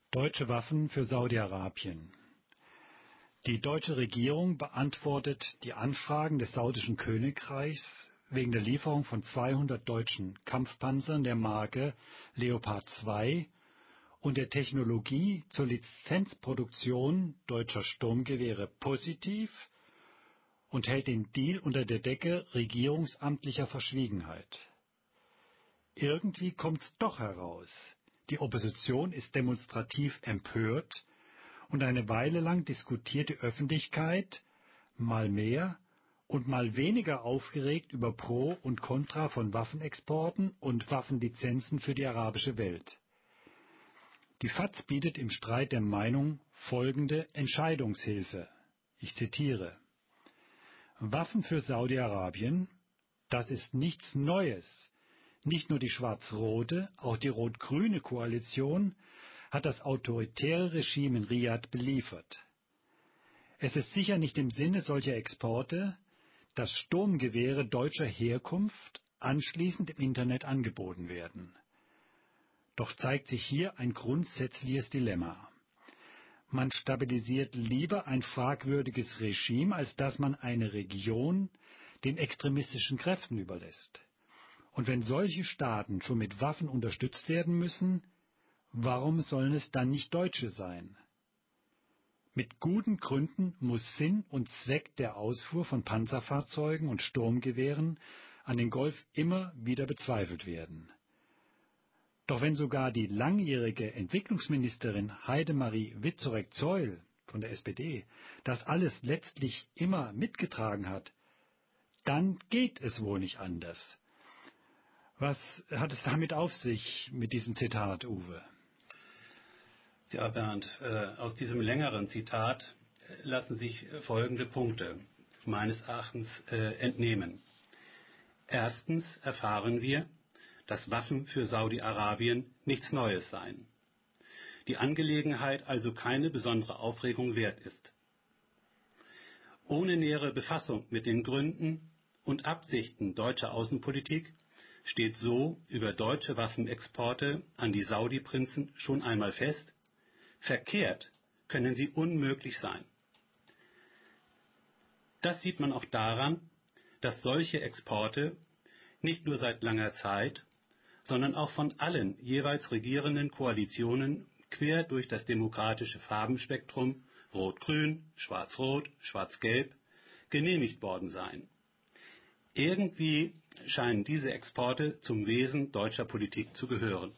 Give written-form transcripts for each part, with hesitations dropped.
Deutsche Waffen für Saudi-Arabien. Die deutsche Regierung beantwortet die Anfragen des saudischen Königreichs wegen der Lieferung von 200 deutschen Kampfpanzern der Marke Leopard 2 und der Technologie zur Lizenzproduktion deutscher Sturmgewehre positiv und hält den Deal unter der Decke regierungsamtlicher Verschwiegenheit. Irgendwie kommt's doch heraus. Die Opposition ist demonstrativ empört und eine Weile lang diskutiert die Öffentlichkeit, mal mehr und mal weniger aufgeregt über Pro und Contra von Waffenexporten und Waffenlizenzen für die arabische Welt. Die FAZ bietet im Streit der Meinung folgende Entscheidungshilfe. Ich zitiere: Waffen für Saudi-Arabien, das ist nichts Neues. Nicht nur die schwarz-rote, auch die rot-grüne Koalition hat das autoritäre Regime in Riad beliefert. Es ist sicher nicht im Sinne solcher Exporte, dass Sturmgewehre deutscher Herkunft anschließend im Internet angeboten werden. Doch zeigt sich hier ein grundsätzliches Dilemma. Man stabilisiert lieber ein fragwürdiges Regime, als dass man eine Region den extremistischen Kräften überlässt. Und wenn solche Staaten schon mit Waffen unterstützt werden müssen, warum sollen es dann nicht Deutsche sein? Mit guten Gründen muss Sinn und Zweck der Ausfuhr von Panzerfahrzeugen und Sturmgewehren an den Golf immer wieder bezweifelt werden. Doch wenn sogar die langjährige Entwicklungsministerin Heidemarie Wieczorek-Zeul von der SPD das alles letztlich immer mitgetragen hat, dann geht es wohl nicht anders. Was hat es damit auf sich mit diesem Zitat, Uwe? Ja, Bernd, aus diesem längeren Zitat lassen sich folgende Punkte meines Erachtens entnehmen. Erstens erfahren wir, dass Waffen für Saudi-Arabien nichts Neues seien. Die Angelegenheit also keine besondere Aufregung wert ist. Ohne nähere Befassung mit den Gründen und Absichten deutscher Außenpolitik steht so über deutsche Waffenexporte an die Saudi-Prinzen schon einmal fest: verkehrt können sie unmöglich sein. Das sieht man auch daran, dass solche Exporte nicht nur seit langer Zeit, sondern auch von allen jeweils regierenden Koalitionen quer durch das demokratische Farbenspektrum Rot-Grün, Schwarz-Rot, Schwarz-Gelb genehmigt worden seien. Irgendwie scheinen diese Exporte zum Wesen deutscher Politik zu gehören.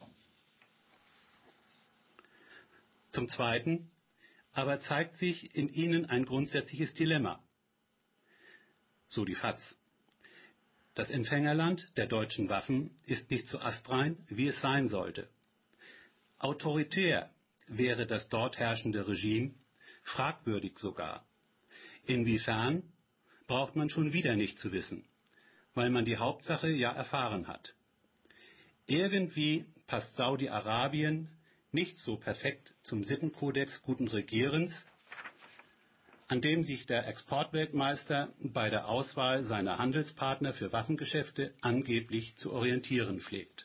Zum Zweiten aber zeigt sich in ihnen ein grundsätzliches Dilemma. So die FAZ. Das Empfängerland der deutschen Waffen ist nicht so astrein, wie es sein sollte. Autoritär wäre das dort herrschende Regime, fragwürdig sogar. Inwiefern, braucht man schon wieder nicht zu wissen, weil man die Hauptsache ja erfahren hat. Irgendwie passt Saudi-Arabien nicht so perfekt zum Sittenkodex guten Regierens, an dem sich der Exportweltmeister bei der Auswahl seiner Handelspartner für Waffengeschäfte angeblich zu orientieren pflegt.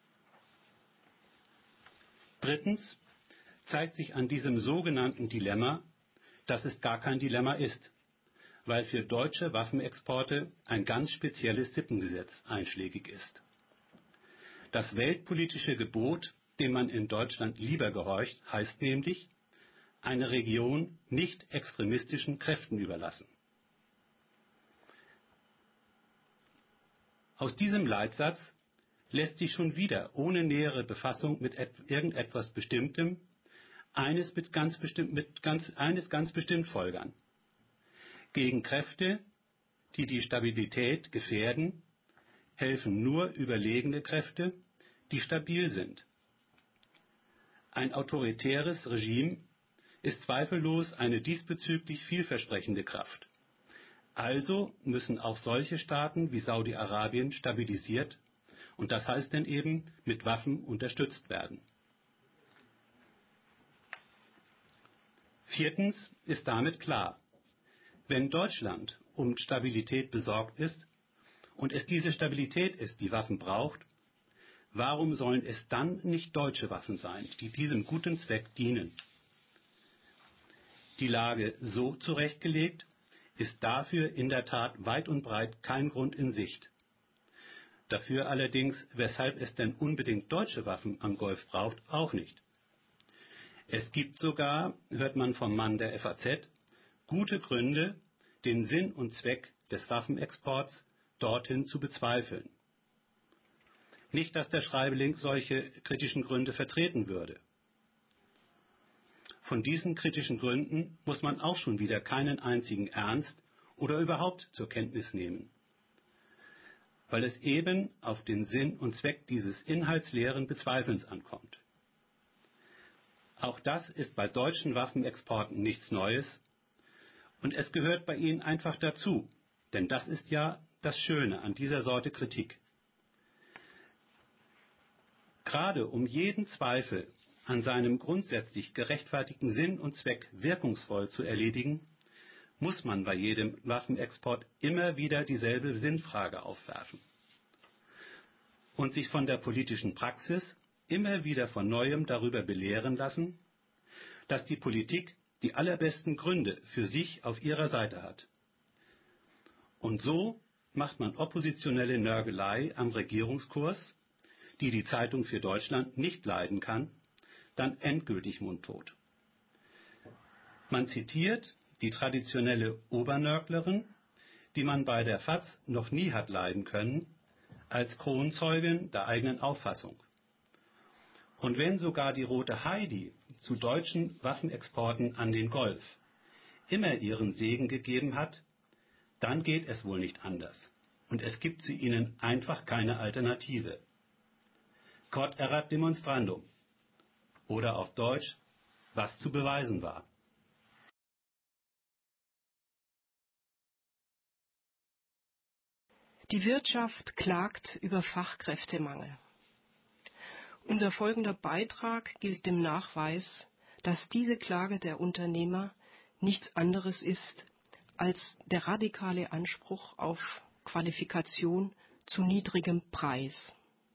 Drittens zeigt sich an diesem sogenannten Dilemma, dass es gar kein Dilemma ist, weil für deutsche Waffenexporte ein ganz spezielles Sittengesetz einschlägig ist. Das weltpolitische Gebot, dem man in Deutschland lieber gehorcht, heißt nämlich: eine Region nicht extremistischen Kräften überlassen. Aus diesem Leitsatz lässt sich schon wieder ohne nähere Befassung mit irgendetwas Bestimmtem eines ganz bestimmt folgern. Gegen Kräfte, die die Stabilität gefährden, helfen nur überlegene Kräfte, die stabil sind. Ein autoritäres Regime ist zweifellos eine diesbezüglich vielversprechende Kraft. Also müssen auch solche Staaten wie Saudi-Arabien stabilisiert, und das heißt dann eben mit Waffen unterstützt werden. Viertens ist damit klar: Wenn Deutschland um Stabilität besorgt ist und es diese Stabilität ist, die Waffen braucht, warum sollen es dann nicht deutsche Waffen sein, die diesem guten Zweck dienen? Die Lage so zurechtgelegt, ist dafür in der Tat weit und breit kein Grund in Sicht. Dafür allerdings, weshalb es denn unbedingt deutsche Waffen am Golf braucht, auch nicht. Es gibt sogar, hört man vom Mann der FAZ, gute Gründe, den Sinn und Zweck des Waffenexports dorthin zu bezweifeln. Nicht, dass der Schreiberling solche kritischen Gründe vertreten würde. Von diesen kritischen Gründen muss man auch schon wieder keinen einzigen ernst oder überhaupt zur Kenntnis nehmen, weil es eben auf den Sinn und Zweck dieses inhaltsleeren Bezweifelns ankommt. Auch das ist bei deutschen Waffenexporten nichts Neues und es gehört bei ihnen einfach dazu, denn das ist ja das Schöne an dieser Sorte Kritik. Gerade um jeden Zweifel an seinem grundsätzlich gerechtfertigten Sinn und Zweck wirkungsvoll zu erledigen, muss man bei jedem Waffenexport immer wieder dieselbe Sinnfrage aufwerfen und sich von der politischen Praxis immer wieder von Neuem darüber belehren lassen, dass die Politik die allerbesten Gründe für sich auf ihrer Seite hat. Und so macht man oppositionelle Nörgelei am Regierungskurs, die die Zeitung für Deutschland nicht leiden kann, dann endgültig mundtot. Man zitiert die traditionelle Obernörglerin, die man bei der FAZ noch nie hat leiden können, als Kronzeugin der eigenen Auffassung. Und wenn sogar die Rote Heidi zu deutschen Waffenexporten an den Golf immer ihren Segen gegeben hat, dann geht es wohl nicht anders. Und es gibt zu ihnen einfach keine Alternative. Quod erat demonstrandum. Oder auf Deutsch, was zu beweisen war. Die Wirtschaft klagt über Fachkräftemangel. Unser folgender Beitrag gilt dem Nachweis, dass diese Klage der Unternehmer nichts anderes ist als der radikale Anspruch auf Qualifikation zu niedrigem Preis.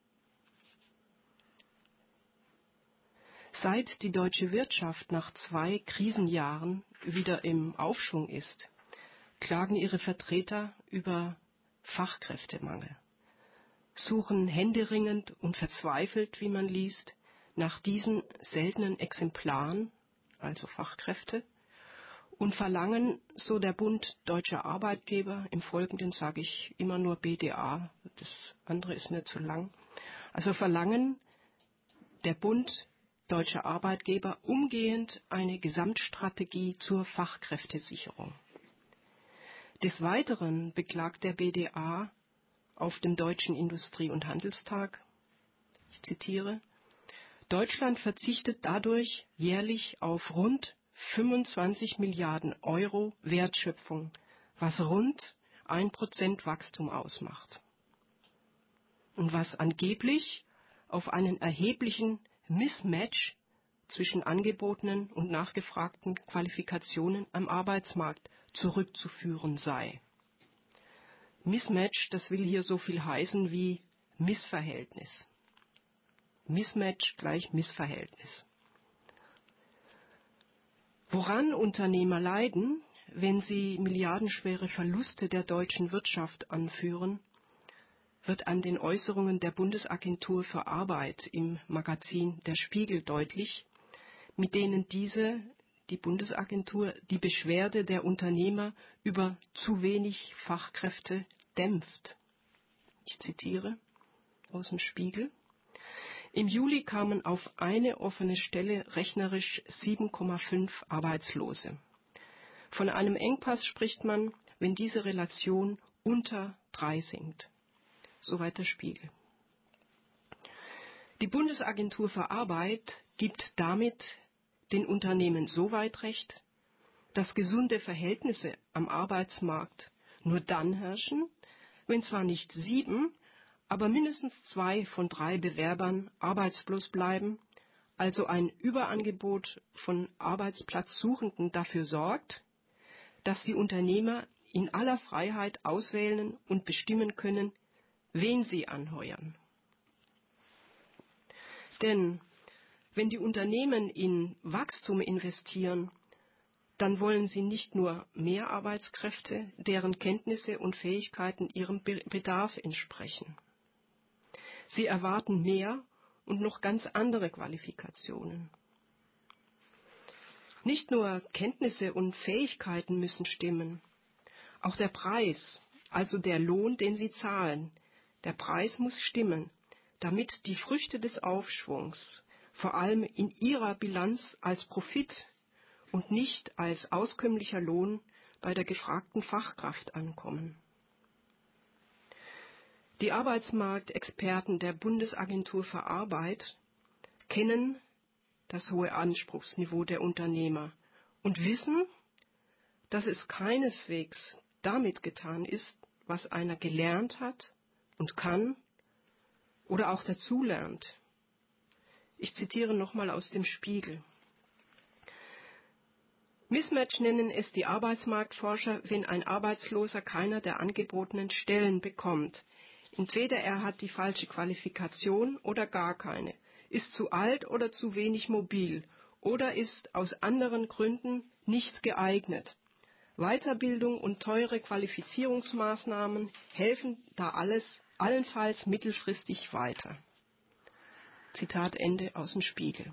Seit die deutsche Wirtschaft nach 2 Krisenjahren wieder im Aufschwung ist, klagen ihre Vertreter über Fachkräftemangel, suchen händeringend und verzweifelt, wie man liest, nach diesen seltenen Exemplaren, also Fachkräfte, und verlangen, so der Bund Deutscher Arbeitgeber, im Folgenden sage ich immer nur BDA, das andere ist mir zu lang, also verlangen der Bund Deutscher Arbeitgeber umgehend eine Gesamtstrategie zur Fachkräftesicherung. Des Weiteren beklagt der BDA auf dem Deutschen Industrie- und Handelstag, ich zitiere, Deutschland verzichtet dadurch jährlich auf rund 25 Milliarden Euro Wertschöpfung, was rund 1% Wachstum ausmacht. Und was angeblich auf einen erheblichen Mismatch zwischen angebotenen und nachgefragten Qualifikationen am Arbeitsmarkt zurückzuführen sei. Mismatch, das will hier so viel heißen wie Missverhältnis. Mismatch gleich Missverhältnis. Woran Unternehmer leiden, wenn sie milliardenschwere Verluste der deutschen Wirtschaft anführen, wird an den Äußerungen der Bundesagentur für Arbeit im Magazin Der Spiegel deutlich, mit denen die Bundesagentur, die Beschwerde der Unternehmer über zu wenig Fachkräfte dämpft. Ich zitiere aus dem Spiegel. Im Juli kamen auf eine offene Stelle rechnerisch 7,5 Arbeitslose. Von einem Engpass spricht man, wenn diese Relation unter 3 sinkt. Soweit der Spiegel. Die Bundesagentur für Arbeit gibt damit den Unternehmen so weit recht, dass gesunde Verhältnisse am Arbeitsmarkt nur dann herrschen, wenn zwar nicht 7, aber mindestens 2 von 3 Bewerbern arbeitslos bleiben, also ein Überangebot von Arbeitsplatzsuchenden dafür sorgt, dass die Unternehmer in aller Freiheit auswählen und bestimmen können, wen sie anheuern. Denn wenn die Unternehmen in Wachstum investieren, dann wollen sie nicht nur mehr Arbeitskräfte, deren Kenntnisse und Fähigkeiten ihrem Bedarf entsprechen. Sie erwarten mehr und noch ganz andere Qualifikationen. Nicht nur Kenntnisse und Fähigkeiten müssen stimmen, auch der Preis, also der Lohn, den sie zahlen, der Preis muss stimmen, damit die Früchte des Aufschwungs vor allem in ihrer Bilanz als Profit und nicht als auskömmlicher Lohn bei der gefragten Fachkraft ankommen. Die Arbeitsmarktexperten der Bundesagentur für Arbeit kennen das hohe Anspruchsniveau der Unternehmer und wissen, dass es keineswegs damit getan ist, was einer gelernt hat und kann oder auch dazulernt. Ich zitiere nochmal aus dem Spiegel. Mismatch nennen es die Arbeitsmarktforscher, wenn ein Arbeitsloser keiner der angebotenen Stellen bekommt. Entweder er hat die falsche Qualifikation oder gar keine, ist zu alt oder zu wenig mobil oder ist aus anderen Gründen nicht geeignet. Weiterbildung und teure Qualifizierungsmaßnahmen helfen da allenfalls mittelfristig weiter. Zitat Ende aus dem Spiegel.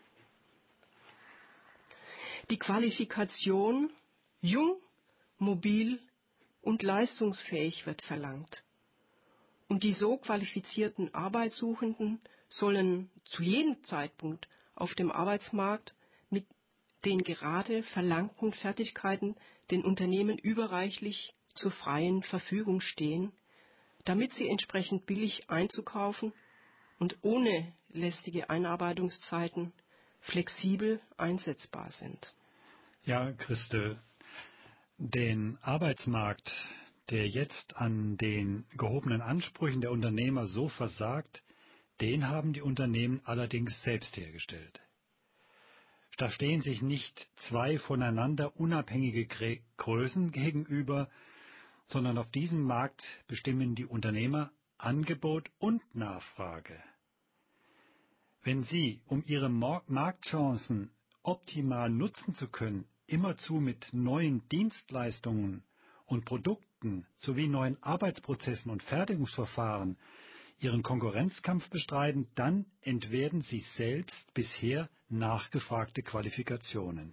Die Qualifikation jung, mobil und leistungsfähig wird verlangt. Und die so qualifizierten Arbeitssuchenden sollen zu jedem Zeitpunkt auf dem Arbeitsmarkt mit den gerade verlangten Fertigkeiten den Unternehmen überreichlich zur freien Verfügung stehen, damit sie entsprechend billig einzukaufen und ohne lästige Einarbeitungszeiten flexibel einsetzbar sind. Ja, Christel, den Arbeitsmarkt, der jetzt an den gehobenen Ansprüchen der Unternehmer so versagt, den haben die Unternehmen allerdings selbst hergestellt. Da stehen sich nicht zwei voneinander unabhängige Größen gegenüber, sondern auf diesem Markt bestimmen die Unternehmer Angebot und Nachfrage. Wenn sie, um ihre Marktchancen optimal nutzen zu können, immerzu mit neuen Dienstleistungen und Produkten sowie neuen Arbeitsprozessen und Fertigungsverfahren ihren Konkurrenzkampf bestreiten, dann entwerten sie selbst bisher nachgefragte Qualifikationen.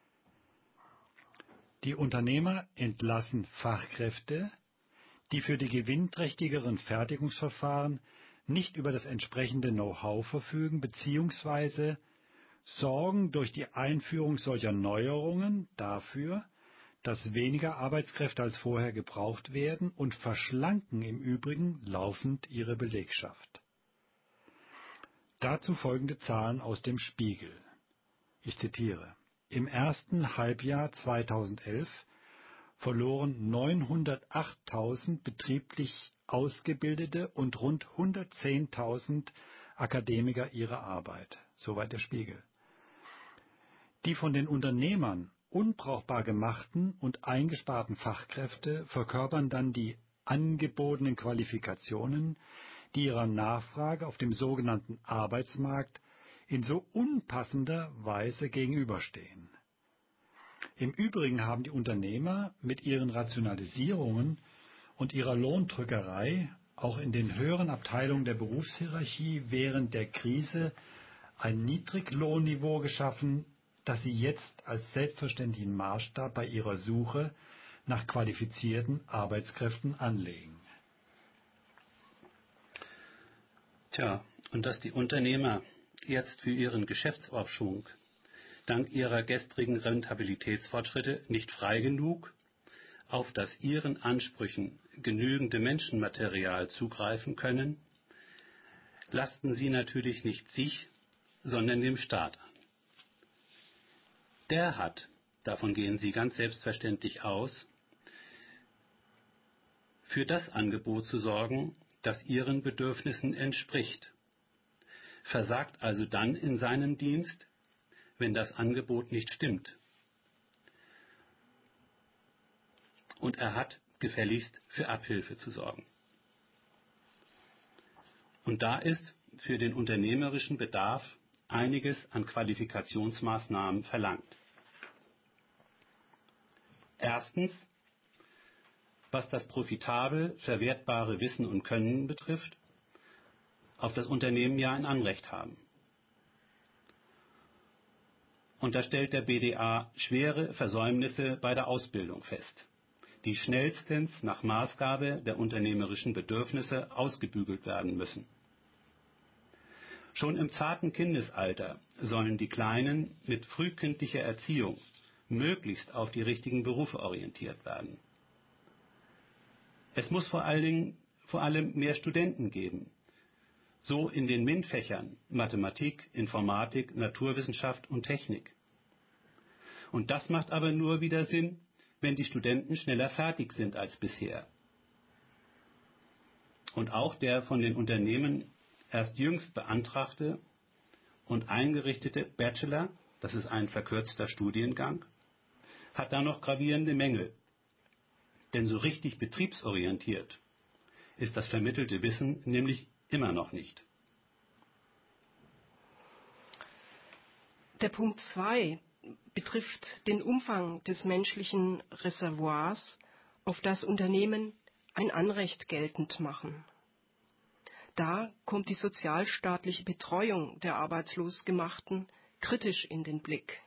Die Unternehmer entlassen Fachkräfte, die für die gewinnträchtigeren Fertigungsverfahren nicht über das entsprechende Know-how verfügen bzw. sorgen durch die Einführung solcher Neuerungen dafür, dass weniger Arbeitskräfte als vorher gebraucht werden und verschlanken im Übrigen laufend ihre Belegschaft. Dazu folgende Zahlen aus dem Spiegel. Ich zitiere: Im ersten Halbjahr 2011 verloren 908.000 betrieblich Ausgebildete und rund 110.000 Akademiker ihre Arbeit. Soweit der Spiegel. Die von den Unternehmern unbrauchbar gemachten und eingesparten Fachkräfte verkörpern dann die angebotenen Qualifikationen, die ihrer Nachfrage auf dem sogenannten Arbeitsmarkt in so unpassender Weise gegenüberstehen. Im Übrigen haben die Unternehmer mit ihren Rationalisierungen und ihrer Lohndrückerei auch in den höheren Abteilungen der Berufshierarchie während der Krise ein Niedriglohnniveau geschaffen, das sie jetzt als selbstverständlichen Maßstab bei ihrer Suche nach qualifizierten Arbeitskräften anlegen. Tja, und dass die Unternehmer jetzt für ihren Geschäftsaufschwung dank ihrer gestrigen Rentabilitätsfortschritte nicht frei genug auf das ihren Ansprüchen genügende Menschenmaterial zugreifen können, lasten sie natürlich nicht sich, sondern dem Staat an. Der hat, davon gehen sie ganz selbstverständlich aus, für das Angebot zu sorgen, das ihren Bedürfnissen entspricht, versagt also dann in seinem Dienst, wenn das Angebot nicht stimmt. Und er hat gefälligst für Abhilfe zu sorgen. Und da ist, für den unternehmerischen Bedarf einiges an Qualifikationsmaßnahmen verlangt. Erstens, was das profitabel verwertbare Wissen und Können betrifft, auf das Unternehmen ja ein Anrecht haben. Und da stellt der BDA schwere Versäumnisse bei der Ausbildung fest, die schnellstens nach Maßgabe der unternehmerischen Bedürfnisse ausgebügelt werden müssen. Schon im zarten Kindesalter sollen die Kleinen mit frühkindlicher Erziehung möglichst auf die richtigen Berufe orientiert werden. Es muss vor allem mehr Studenten geben, so in den MINT-Fächern Mathematik, Informatik, Naturwissenschaft und Technik. Und das macht aber nur wieder Sinn, wenn die Studenten schneller fertig sind als bisher. Und auch der von den Unternehmen erst jüngst beantragte und eingerichtete Bachelor, das ist ein verkürzter Studiengang, hat da noch gravierende Mängel. Denn so richtig betriebsorientiert ist das vermittelte Wissen nämlich immer noch nicht. Der Punkt 2 betrifft den Umfang des menschlichen Reservoirs, auf das Unternehmen ein Anrecht geltend machen. Da kommt die sozialstaatliche Betreuung der Arbeitslosgemachten kritisch in den Blick.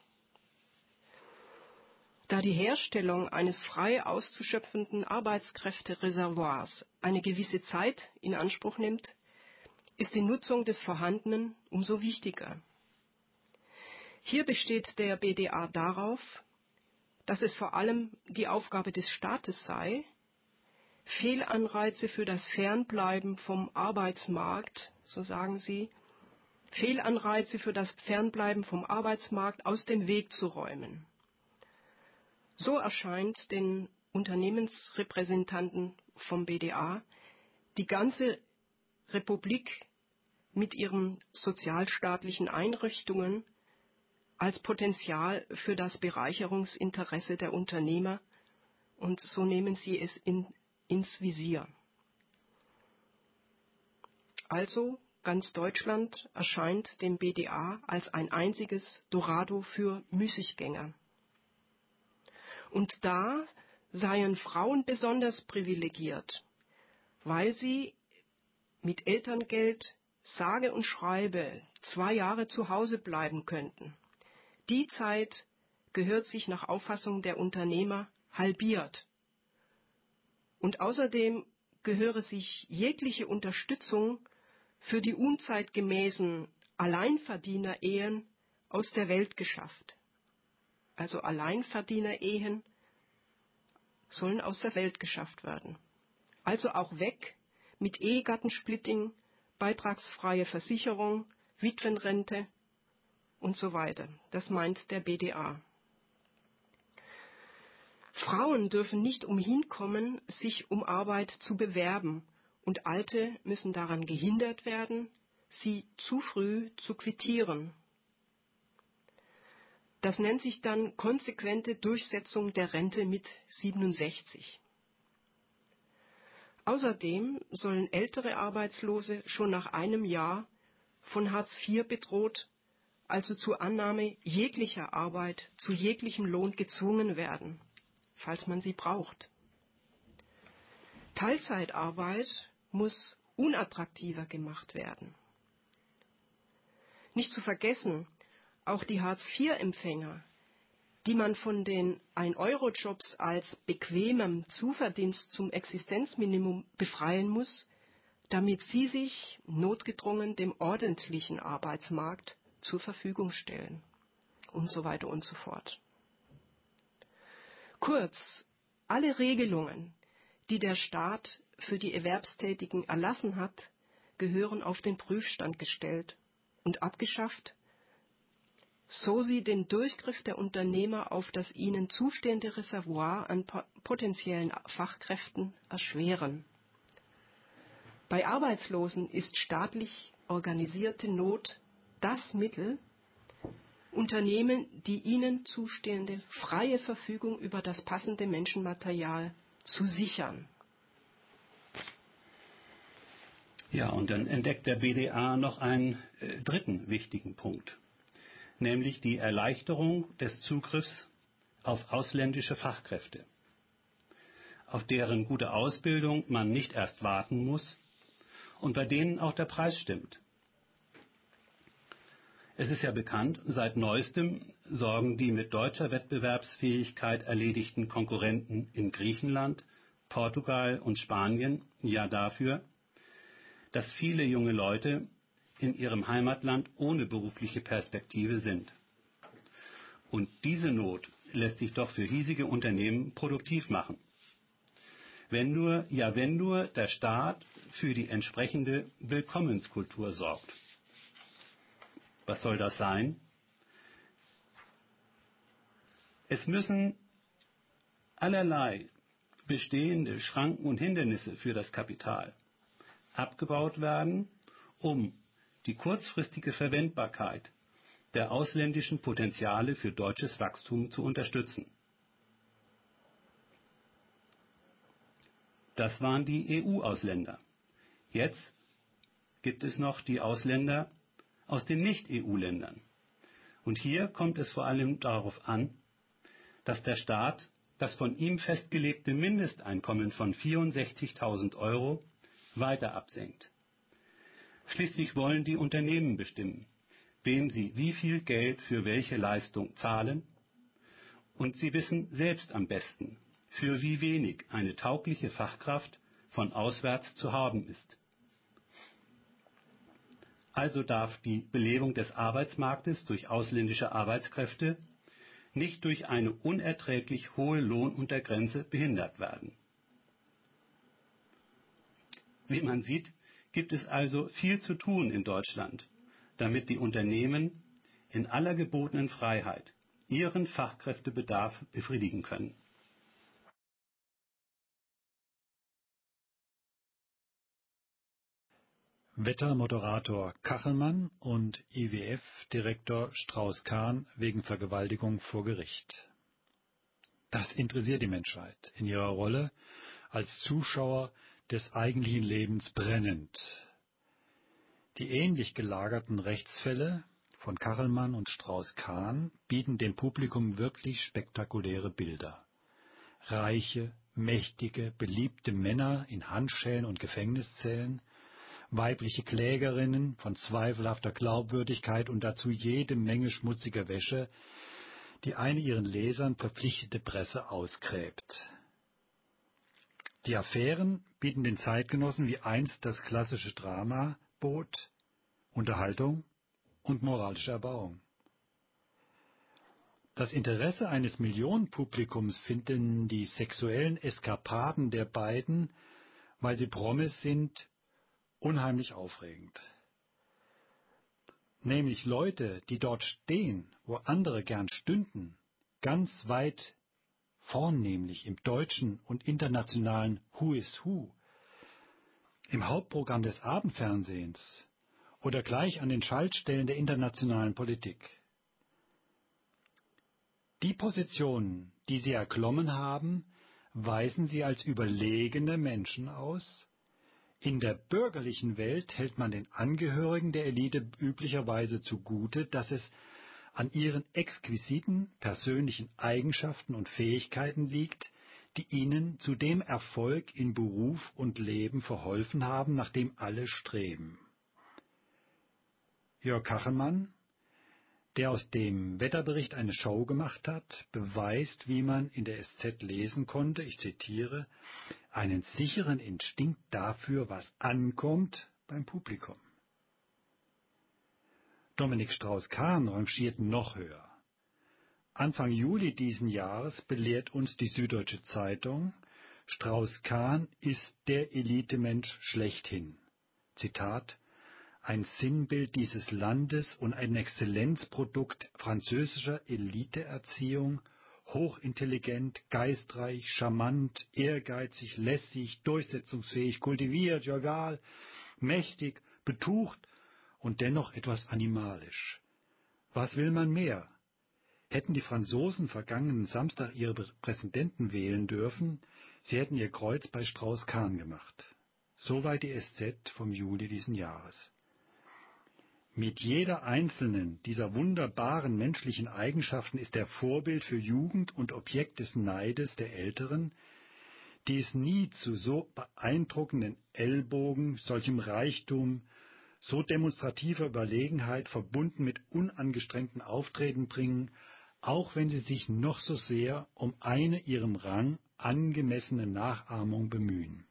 Da die Herstellung eines frei auszuschöpfenden Arbeitskräftereservoirs eine gewisse Zeit in Anspruch nimmt, ist die Nutzung des Vorhandenen umso wichtiger. Hier besteht der BDA darauf, dass es vor allem die Aufgabe des Staates sei, Fehlanreize für das Fernbleiben vom Arbeitsmarkt, so sagen sie, Fehlanreize für das Fernbleiben vom Arbeitsmarkt aus dem Weg zu räumen. So erscheint den Unternehmensrepräsentanten vom BDA die ganze Republik mit ihren sozialstaatlichen Einrichtungen als Potenzial für das Bereicherungsinteresse der Unternehmer, und so nehmen sie es ins Visier. Also ganz Deutschland erscheint dem BDA als ein einziges Dorado für Müßiggänger. Und da seien Frauen besonders privilegiert, weil sie mit Elterngeld sage und schreibe 2 Jahre zu Hause bleiben könnten. Die Zeit gehört sich nach Auffassung der Unternehmer halbiert. Und außerdem gehöre sich jegliche Unterstützung für die unzeitgemäßen Alleinverdiener-Ehen aus der Welt geschafft. Also Alleinverdiener-Ehen sollen aus der Welt geschafft werden. Also auch weg mit Ehegattensplitting, beitragsfreie Versicherung, Witwenrente und so weiter. Das meint der BDA. Frauen dürfen nicht umhin kommen, sich um Arbeit zu bewerben, und Alte müssen daran gehindert werden, sie zu früh zu quittieren. Das nennt sich dann konsequente Durchsetzung der Rente mit 67. Außerdem sollen ältere Arbeitslose schon nach einem Jahr von Hartz IV bedroht, also zur Annahme jeglicher Arbeit zu jeglichem Lohn gezwungen werden, falls man sie braucht. Teilzeitarbeit muss unattraktiver gemacht werden. Nicht zu vergessen, auch die Hartz-IV-Empfänger, die man von den 1-Euro-Jobs als bequemem Zuverdienst zum Existenzminimum befreien muss, damit sie sich notgedrungen dem ordentlichen Arbeitsmarkt zur Verfügung stellen und so weiter und so fort. Kurz, alle Regelungen, die der Staat für die Erwerbstätigen erlassen hat, gehören auf den Prüfstand gestellt und abgeschafft, so sie den Durchgriff der Unternehmer auf das ihnen zustehende Reservoir an potenziellen Fachkräften erschweren. Bei Arbeitslosen ist staatlich organisierte Not das Mittel, Unternehmen die ihnen zustehende freie Verfügung über das passende Menschenmaterial zu sichern. Ja, und dann entdeckt der BDA noch einen dritten wichtigen Punkt, nämlich die Erleichterung des Zugriffs auf ausländische Fachkräfte, auf deren gute Ausbildung man nicht erst warten muss und bei denen auch der Preis stimmt. Es ist ja bekannt, seit neuestem sorgen die mit deutscher Wettbewerbsfähigkeit erledigten Konkurrenten in Griechenland, Portugal und Spanien ja dafür, dass viele junge Leute in ihrem Heimatland ohne berufliche Perspektive sind. Und diese Not lässt sich doch für hiesige Unternehmen produktiv machen. Wenn nur der Staat für die entsprechende Willkommenskultur sorgt. Was soll das sein? Es müssen allerlei bestehende Schranken und Hindernisse für das Kapital abgebaut werden, um die kurzfristige Verwendbarkeit der ausländischen Potenziale für deutsches Wachstum zu unterstützen. Das waren die EU-Ausländer. Jetzt gibt es noch die Ausländer aus den Nicht-EU-Ländern. Und hier kommt es vor allem darauf an, dass der Staat das von ihm festgelegte Mindesteinkommen von 64.000 € weiter absenkt. Schließlich wollen die Unternehmen bestimmen, wem sie wie viel Geld für welche Leistung zahlen, und sie wissen selbst am besten, für wie wenig eine taugliche Fachkraft von auswärts zu haben ist. Also darf die Belebung des Arbeitsmarktes durch ausländische Arbeitskräfte nicht durch eine unerträglich hohe Lohnuntergrenze behindert werden. Wie man sieht, gibt es also viel zu tun in Deutschland, damit die Unternehmen in aller gebotenen Freiheit ihren Fachkräftebedarf befriedigen können. Wettermoderator Kachelmann und IWF-Direktor Strauß-Kahn wegen Vergewaltigung vor Gericht. Das interessiert die Menschheit in ihrer Rolle als Zuschauer des eigentlichen Lebens brennend. Die ähnlich gelagerten Rechtsfälle von Kachelmann und Strauß-Kahn bieten dem Publikum wirklich spektakuläre Bilder. Reiche, mächtige, beliebte Männer in Handschellen und Gefängniszellen, weibliche Klägerinnen von zweifelhafter Glaubwürdigkeit und dazu jede Menge schmutziger Wäsche, die eine ihren Lesern verpflichtete Presse ausgräbt. Die Affären bieten den Zeitgenossen wie einst das klassische Drama bot, Unterhaltung und moralische Erbauung. Das Interesse eines Millionenpublikums finden die sexuellen Eskapaden der beiden, weil sie Promis sind, unheimlich aufregend. Nämlich Leute, die dort stehen, wo andere gern stünden, ganz weit vornehmlich im deutschen und internationalen Who is Who, im Hauptprogramm des Abendfernsehens oder gleich an den Schaltstellen der internationalen Politik. Die Positionen, die sie erklommen haben, weisen sie als überlegene Menschen aus. In der bürgerlichen Welt hält man den Angehörigen der Elite üblicherweise zugute, dass es an ihren exquisiten persönlichen Eigenschaften und Fähigkeiten liegt, die ihnen zu dem Erfolg in Beruf und Leben verholfen haben, nach dem alle streben. Jörg Kachelmann, der aus dem Wetterbericht eine Show gemacht hat, beweist, wie man in der SZ lesen konnte, ich zitiere, einen sicheren Instinkt dafür, was ankommt beim Publikum. Dominik Strauß-Kahn rangiert noch höher. Anfang Juli diesen Jahres belehrt uns die Süddeutsche Zeitung, Strauß-Kahn ist der Elitemensch schlechthin. Zitat, ein Sinnbild dieses Landes und ein Exzellenzprodukt französischer Eliteerziehung, hochintelligent, geistreich, charmant, ehrgeizig, lässig, durchsetzungsfähig, kultiviert, jovial, mächtig, betucht und dennoch etwas animalisch. Was will man mehr? Hätten die Franzosen vergangenen Samstag ihre Präsidenten wählen dürfen, sie hätten ihr Kreuz bei Strauß-Kahn gemacht. Soweit die SZ vom Juli diesen Jahres. Mit jeder einzelnen dieser wunderbaren menschlichen Eigenschaften ist er Vorbild für Jugend und Objekt des Neides der Älteren, die es nie zu so beeindruckenden Ellbogen, solchem Reichtum, so demonstrativer Überlegenheit verbunden mit unangestrengten Auftreten bringen, auch wenn sie sich noch so sehr um eine ihrem Rang angemessene Nachahmung bemühen.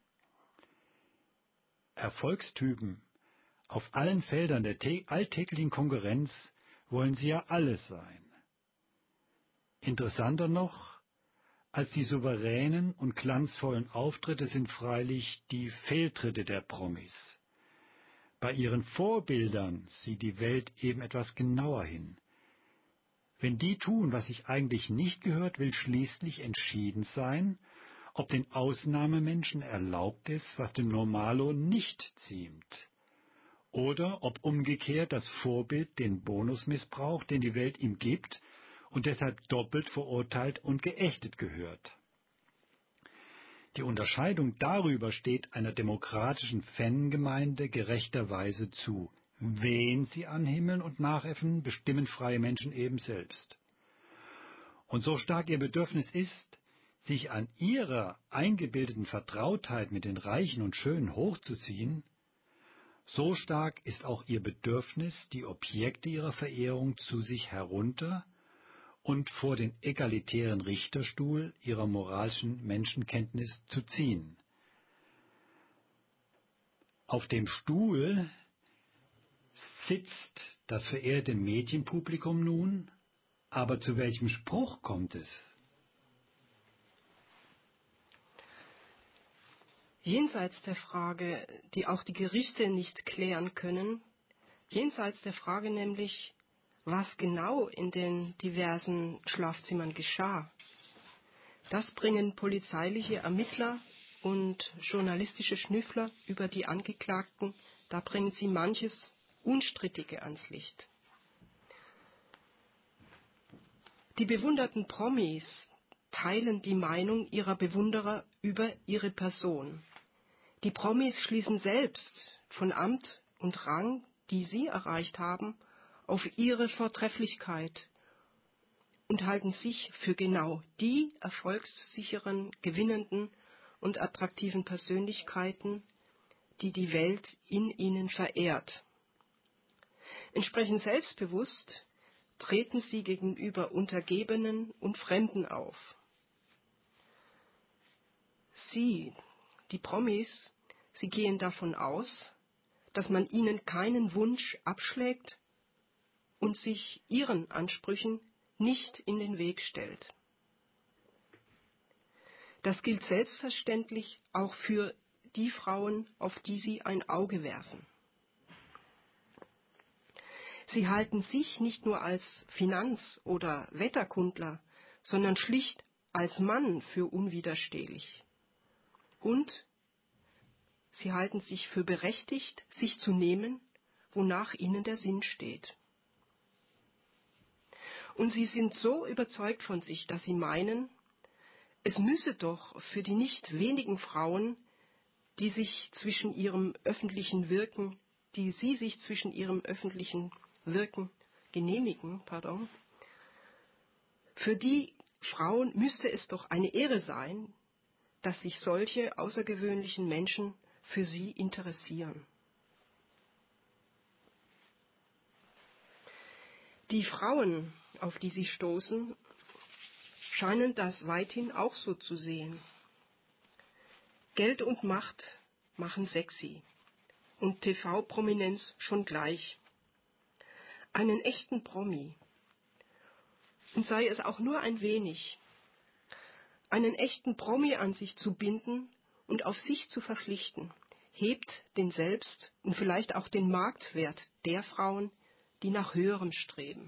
Erfolgstypen auf allen Feldern der alltäglichen Konkurrenz wollen sie ja alle sein. Interessanter noch als die souveränen und glanzvollen Auftritte sind freilich die Fehltritte der Promis. Bei ihren Vorbildern sieht die Welt eben etwas genauer hin. Wenn die tun, was sich eigentlich nicht gehört, will schließlich entschieden sein, ob den Ausnahmemenschen erlaubt ist, was dem Normalo nicht ziemt. Oder ob umgekehrt das Vorbild den Bonus missbraucht, den die Welt ihm gibt und deshalb doppelt verurteilt und geächtet gehört. Die Unterscheidung darüber steht einer demokratischen Fangemeinde gerechterweise zu. Wen sie anhimmeln und nachäffen, bestimmen freie Menschen eben selbst. Und so stark ihr Bedürfnis ist, sich an ihrer eingebildeten Vertrautheit mit den Reichen und Schönen hochzuziehen, so stark ist auch ihr Bedürfnis, die Objekte ihrer Verehrung zu sich herunter und vor den egalitären Richterstuhl ihrer moralischen Menschenkenntnis zu ziehen. Auf dem Stuhl sitzt das verehrte Medienpublikum nun, aber zu welchem Spruch kommt es? Jenseits der Frage, die auch die Gerichte nicht klären können, jenseits der Frage nämlich, was genau in den diversen Schlafzimmern geschah, das bringen polizeiliche Ermittler und journalistische Schnüffler über die Angeklagten, da bringen sie manches Unstrittige ans Licht. Die bewunderten Promis teilen die Meinung ihrer Bewunderer über ihre Person. Die Promis schließen selbst von Amt und Rang, die sie erreicht haben, auf ihre Vortrefflichkeit und halten sich für genau die erfolgssicheren, gewinnenden und attraktiven Persönlichkeiten, die die Welt in ihnen verehrt. Entsprechend selbstbewusst treten sie gegenüber Untergebenen und Fremden auf. Sie, die Promis, sie gehen davon aus, dass man ihnen keinen Wunsch abschlägt und sich ihren Ansprüchen nicht in den Weg stellt. Das gilt selbstverständlich auch für die Frauen, auf die sie ein Auge werfen. Sie halten sich nicht nur als Finanz- oder Wetterkundler, sondern schlicht als Mann für unwiderstehlich. Und sie halten sich für berechtigt, sich zu nehmen, wonach ihnen der Sinn steht. Und sie sind so überzeugt von sich, dass sie meinen, es müsse doch für die nicht wenigen Frauen, die sie sich zwischen ihrem öffentlichen Wirken genehmigen, für die Frauen müsste es doch eine Ehre sein, dass sich solche außergewöhnlichen Menschen für sie interessieren. Die Frauen, auf die sie stoßen, scheinen das weithin auch so zu sehen. Geld und Macht machen sexy und TV-Prominenz schon gleich. Einen echten Promi, und sei es auch nur ein wenig, einen echten Promi an sich zu binden und auf sich zu verpflichten, hebt den Selbst- und vielleicht auch den Marktwert der Frauen, die nach Höherem streben.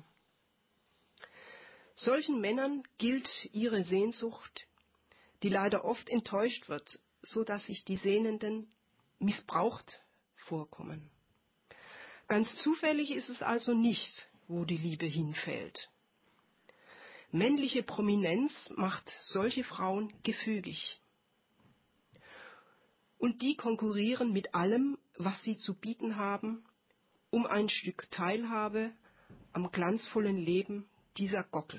Solchen Männern gilt ihre Sehnsucht, die leider oft enttäuscht wird, so dass sich die Sehnenden missbraucht vorkommen. Ganz zufällig ist es also nicht, wo die Liebe hinfällt. Männliche Prominenz macht solche Frauen gefügig. und die konkurrieren mit allem, was sie zu bieten haben, um ein Stück Teilhabe am glanzvollen Leben dieser Gockel.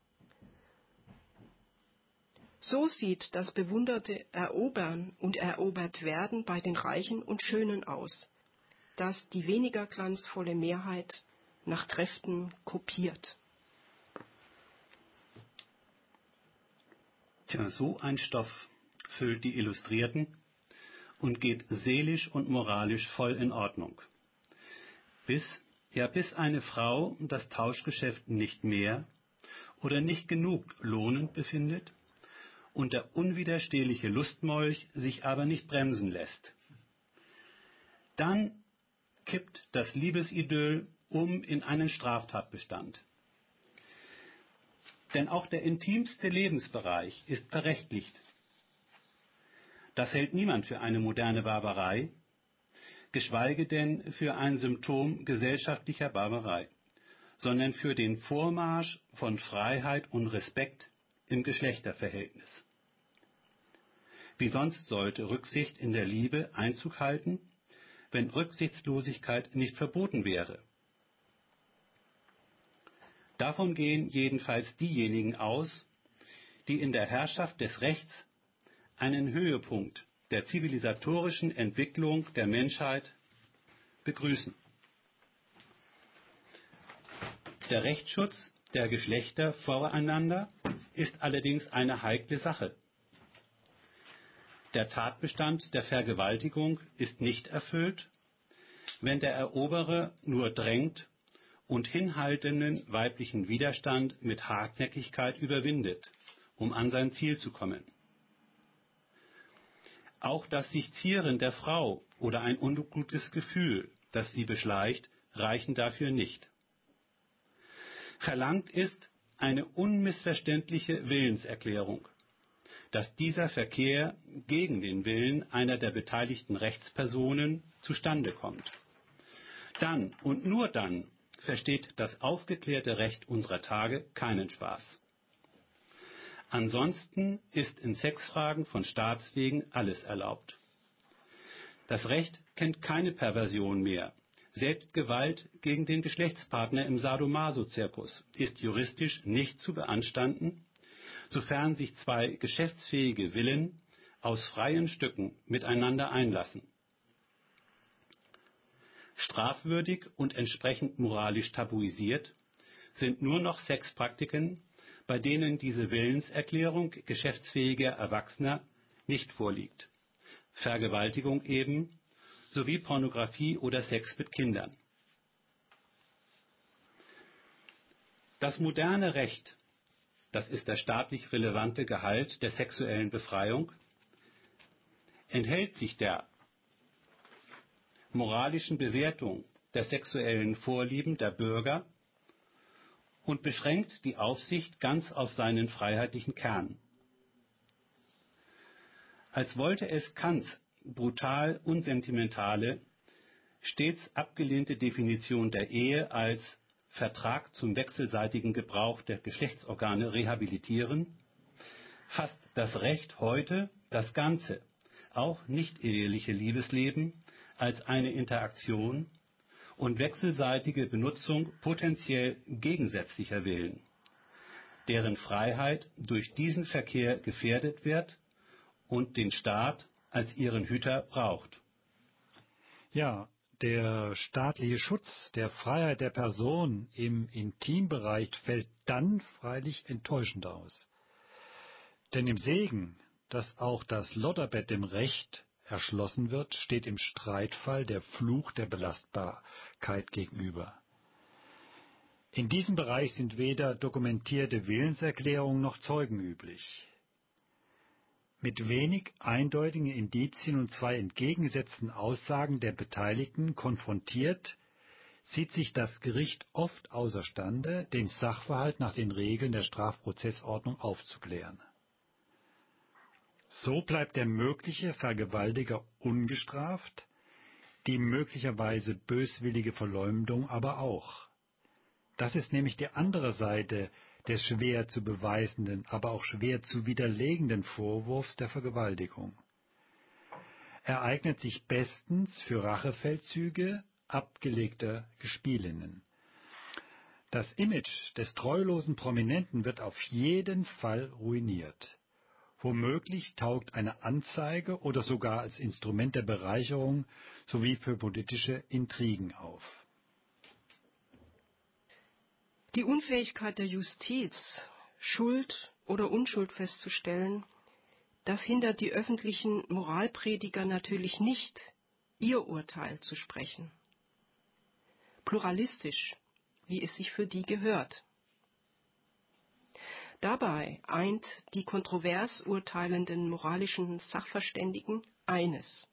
So sieht das bewunderte Erobern und Erobertwerden bei den Reichen und Schönen aus, das die weniger glanzvolle Mehrheit nach Kräften kopiert. Tja, so ein Stoff füllt die Illustrierten und geht seelisch und moralisch voll in Ordnung. Bis eine Frau das Tauschgeschäft nicht mehr oder nicht genug lohnend befindet und der unwiderstehliche Lustmolch sich aber nicht bremsen lässt. Dann kippt das Liebesidyll um in einen Straftatbestand. Denn auch der intimste Lebensbereich ist verrechtlicht. Das hält niemand für eine moderne Barbarei, geschweige denn für ein Symptom gesellschaftlicher Barbarei, sondern für den Vormarsch von Freiheit und Respekt im Geschlechterverhältnis. Wie sonst sollte Rücksicht in der Liebe Einzug halten, wenn Rücksichtslosigkeit nicht verboten wäre? Davon gehen jedenfalls diejenigen aus, die in der Herrschaft des Rechts einen Höhepunkt der zivilisatorischen Entwicklung der Menschheit begrüßen. Der Rechtsschutz der Geschlechter voreinander ist allerdings eine heikle Sache. Der Tatbestand der Vergewaltigung ist nicht erfüllt, wenn der Eroberer nur drängt und hinhaltenden weiblichen Widerstand mit Hartnäckigkeit überwindet, um an sein Ziel zu kommen. Auch das sich Zieren der Frau oder ein ungutes Gefühl, das sie beschleicht, reichen dafür nicht. Verlangt ist eine unmissverständliche Willenserklärung, dass dieser Verkehr gegen den Willen einer der beteiligten Rechtspersonen zustande kommt. Dann und nur dann versteht das aufgeklärte Recht unserer Tage keinen Spaß. Ansonsten ist in Sexfragen von Staatswegen alles erlaubt. Das Recht kennt keine Perversion mehr. Selbst Gewalt gegen den Geschlechtspartner im Sadomaso-Zirkus ist juristisch nicht zu beanstanden, sofern sich zwei geschäftsfähige Willen aus freien Stücken miteinander einlassen. Strafwürdig und entsprechend moralisch tabuisiert sind nur noch Sexpraktiken, bei denen diese Willenserklärung geschäftsfähiger Erwachsener nicht vorliegt. Vergewaltigung eben, sowie Pornografie oder Sex mit Kindern. Das moderne Recht, das ist der staatlich relevante Gehalt der sexuellen Befreiung, enthält sich der moralischen Bewertung der sexuellen Vorlieben der Bürger und beschränkt die Aufsicht ganz auf seinen freiheitlichen Kern. Als wollte es Kants brutal unsentimentale, stets abgelehnte Definition der Ehe als Vertrag zum wechselseitigen Gebrauch der Geschlechtsorgane rehabilitieren, fasst das Recht heute das ganze, auch nicht eheliche Liebesleben als eine Interaktion und wechselseitige Benutzung potenziell gegensätzlicher Willen, deren Freiheit durch diesen Verkehr gefährdet wird und den Staat als ihren Hüter braucht. Ja, der staatliche Schutz der Freiheit der Person im Intimbereich fällt dann freilich enttäuschend aus. Denn im Segen, dass auch das Lotterbett dem Recht erschlossen wird, steht im Streitfall der Fluch der Belastbarkeit gegenüber. In diesem Bereich sind weder dokumentierte Willenserklärungen noch Zeugen üblich. Mit wenig eindeutigen Indizien und zwei entgegengesetzten Aussagen der Beteiligten konfrontiert, sieht sich das Gericht oft außerstande, den Sachverhalt nach den Regeln der Strafprozessordnung aufzuklären. So bleibt der mögliche Vergewaltiger ungestraft, die möglicherweise böswillige Verleumdung aber auch. Das ist nämlich die andere Seite des schwer zu beweisenden, aber auch schwer zu widerlegenden Vorwurfs der Vergewaltigung. ereignet sich bestens für Rachefeldzüge abgelegter Gespielinnen. Das Image des treulosen Prominenten wird auf jeden Fall ruiniert. Womöglich taugt eine Anzeige oder sogar als Instrument der Bereicherung sowie für politische Intrigen auf. Die Unfähigkeit der Justiz, Schuld oder Unschuld festzustellen, das hindert die öffentlichen Moralprediger natürlich nicht, ihr Urteil zu sprechen. Pluralistisch, wie es sich für die gehört. Dabei eint die kontrovers urteilenden moralischen Sachverständigen eines: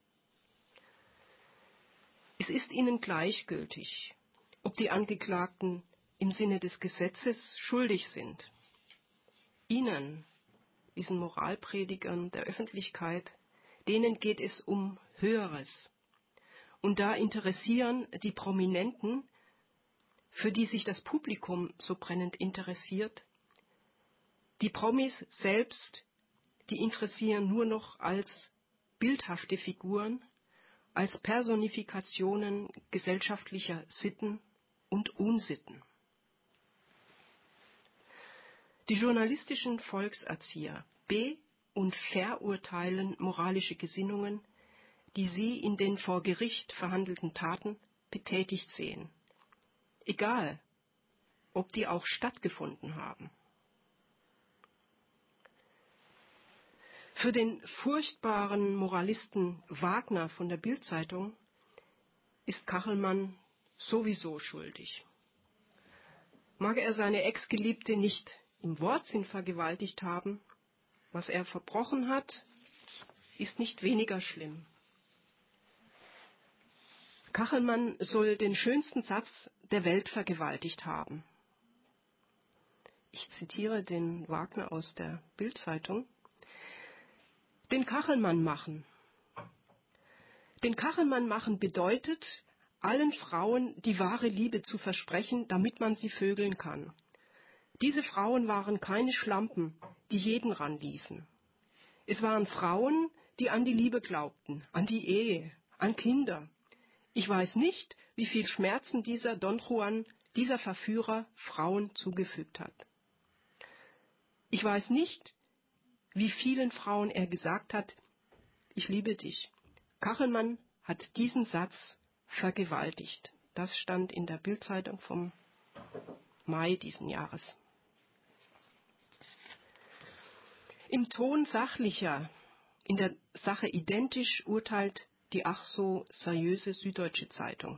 Es ist ihnen gleichgültig, ob die Angeklagten im Sinne des Gesetzes schuldig sind. Ihnen, diesen Moralpredigern der Öffentlichkeit, denen geht es um Höheres. Und da interessieren die Prominenten, für die sich das Publikum so brennend interessiert, die Promis selbst, die interessieren nur noch als bildhafte Figuren, als Personifikationen gesellschaftlicher Sitten und Unsitten. Die journalistischen Volkserzieher und verurteilen moralische Gesinnungen, die sie in den vor Gericht verhandelten Taten betätigt sehen, egal, ob die auch stattgefunden haben. Für den furchtbaren Moralisten Wagner von der Bild-Zeitung ist Kachelmann sowieso schuldig. Mag er seine Ex-Geliebte nicht im Wortsinn vergewaltigt haben, was er verbrochen hat, ist nicht weniger schlimm. Kachelmann soll den schönsten Satz der Welt vergewaltigt haben. Ich zitiere den Wagner aus der Bild-Zeitung. Den Kachelmann machen. Den Kachelmann machen bedeutet, allen Frauen die wahre Liebe zu versprechen, damit man sie vögeln kann. Diese Frauen waren keine Schlampen, die jeden ranließen. Es waren Frauen, die an die Liebe glaubten, an die Ehe, an Kinder. Ich weiß nicht, wie viel Schmerzen dieser Don Juan, dieser Verführer, Frauen zugefügt hat. Ich weiß nicht, wie vielen Frauen er gesagt hat, ich liebe dich. Kachelmann hat diesen Satz vergewaltigt. Das stand in der Bild-Zeitung vom Mai diesen Jahres. Im Ton sachlicher, in der Sache identisch urteilt die ach so seriöse Süddeutsche Zeitung.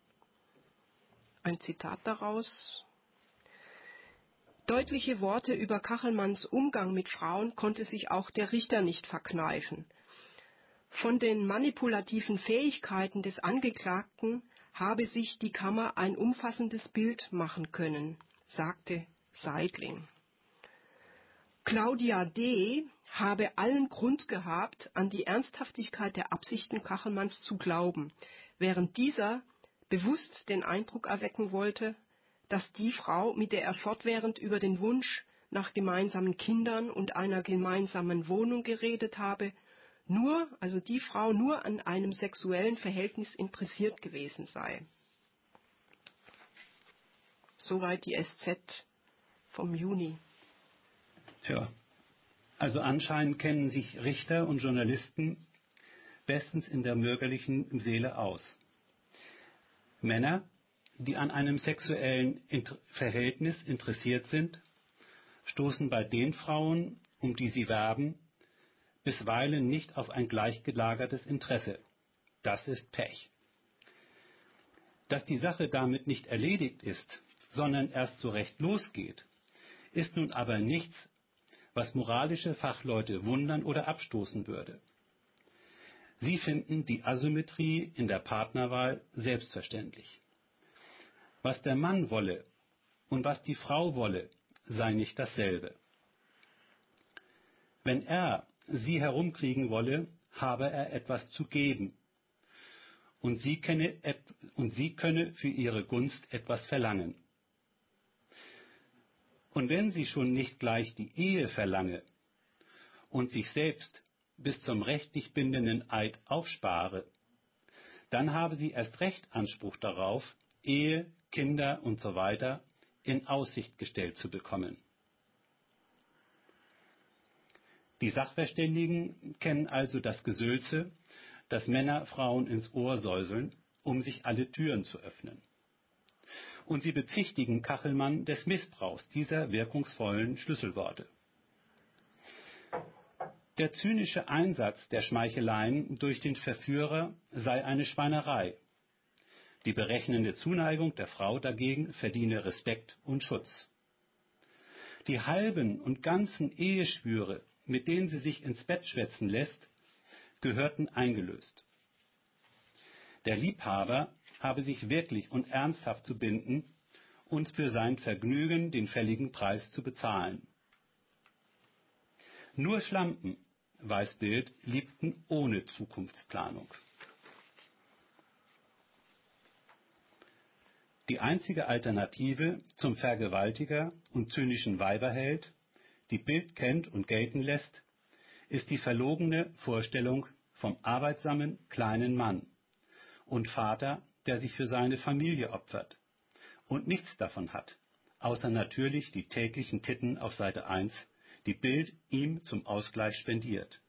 Ein Zitat daraus: Deutliche Worte über Kachelmanns Umgang mit Frauen konnte sich auch der Richter nicht verkneifen. Von den manipulativen Fähigkeiten des Angeklagten habe sich die Kammer ein umfassendes Bild machen können, sagte Seidling. Claudia D. habe allen Grund gehabt, an die Ernsthaftigkeit der Absichten Kachelmanns zu glauben, während dieser bewusst den Eindruck erwecken wollte, dass die Frau, mit der er fortwährend über den Wunsch nach gemeinsamen Kindern und einer gemeinsamen Wohnung geredet habe, nur an einem sexuellen Verhältnis interessiert gewesen sei. Soweit die SZ vom Juni. Ja, also anscheinend kennen sich Richter und Journalisten bestens in der bürgerlichen Seele aus. Männer, die an einem sexuellen Verhältnis interessiert sind, stoßen bei den Frauen, um die sie werben, bisweilen nicht auf ein gleichgelagertes Interesse. Das ist Pech. Dass die Sache damit nicht erledigt ist, sondern erst so recht losgeht, ist nun aber nichts, was moralische Fachleute wundern oder abstoßen würde. Sie finden die Asymmetrie in der Partnerwahl selbstverständlich. Was der Mann wolle und was die Frau wolle, sei nicht dasselbe. Wenn er sie herumkriegen wolle, habe er etwas zu geben, und sie könne für ihre Gunst etwas verlangen. Und wenn sie schon nicht gleich die Ehe verlange und sich selbst bis zum rechtlich bindenden Eid aufspare, dann habe sie erst recht Anspruch darauf, Ehe, Kinder usw. in Aussicht gestellt zu bekommen. Die Sachverständigen kennen also das Gesülze, das Männer Frauen ins Ohr säuseln, um sich alle Türen zu öffnen. Und sie bezichtigen Kachelmann des Missbrauchs dieser wirkungsvollen Schlüsselworte. Der zynische Einsatz der Schmeicheleien durch den Verführer sei eine Schweinerei. Die berechnende Zuneigung der Frau dagegen verdiene Respekt und Schutz. Die halben und ganzen Eheschwüre, mit denen sie sich ins Bett schwätzen lässt, gehörten eingelöst. Der Liebhaber habe sich wirklich und ernsthaft zu binden und für sein Vergnügen den fälligen Preis zu bezahlen. Nur Schlampen, weiß Bild, liebten ohne Zukunftsplanung. Die einzige Alternative zum Vergewaltiger und zynischen Weiberheld, die Bild kennt und gelten lässt, ist die verlogene Vorstellung vom arbeitsamen kleinen Mann und Vater, der sich für seine Familie opfert und nichts davon hat, außer natürlich die täglichen Titten auf Seite 1, die Bild ihm zum Ausgleich spendiert.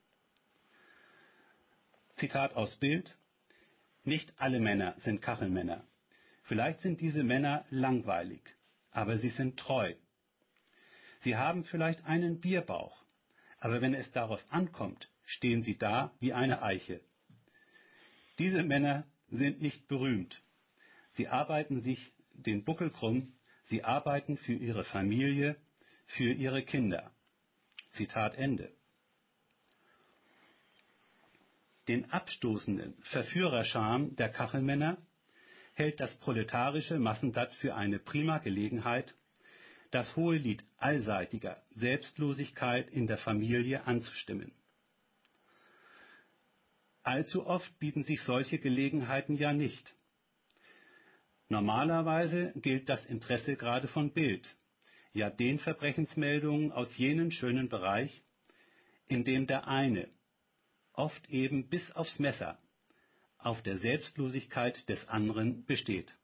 Zitat aus Bild: Nicht alle Männer sind Kachelmänner. Vielleicht sind diese Männer langweilig, aber sie sind treu. Sie haben vielleicht einen Bierbauch, aber wenn es darauf ankommt, stehen sie da wie eine Eiche. Diese Männer sind nicht berühmt. Sie arbeiten sich den Buckel krumm, sie arbeiten für ihre Familie, für ihre Kinder. Zitat Ende. Den abstoßenden Verführerscharme der Kachelmänner hält das proletarische Massenblatt für eine prima Gelegenheit, das hohe Lied allseitiger Selbstlosigkeit in der Familie anzustimmen. Allzu oft bieten sich solche Gelegenheiten ja nicht. Normalerweise gilt das Interesse gerade von Bild, ja den Verbrechensmeldungen aus jenem schönen Bereich, in dem der eine, oft eben bis aufs Messer, auf der Selbstlosigkeit des anderen besteht.